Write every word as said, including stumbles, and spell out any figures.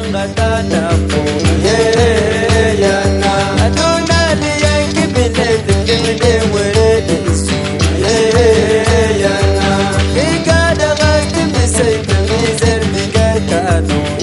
Tangata po yeah yana aduna liyangi bilet kimde wede isu yeah yana igada gati misay tamizer bigata